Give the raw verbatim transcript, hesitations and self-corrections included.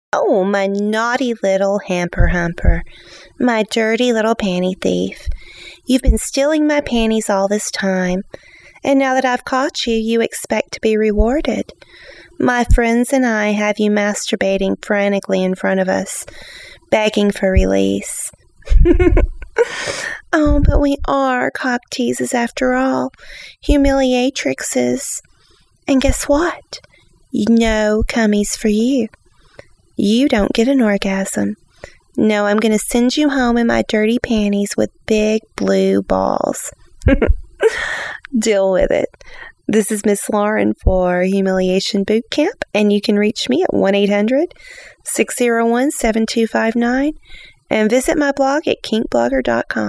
Oh, my naughty little hamper humper, my dirty little panty thief. You've been stealing my panties all this time, and now that I've caught you, you expect to be rewarded. My friends and I have you masturbating frantically in front of us, begging for release. Oh, but we are cock teases after all, humiliatrixes. And guess what? No cummies for you. You don't get an orgasm. No, I'm going to send you home in my dirty panties with big blue balls. Deal with it. This is Miss Lauren for Humiliation Boot Camp, and you can reach me at one eight hundred, six oh one, seven two five nine and visit my blog at kink blogger dot com.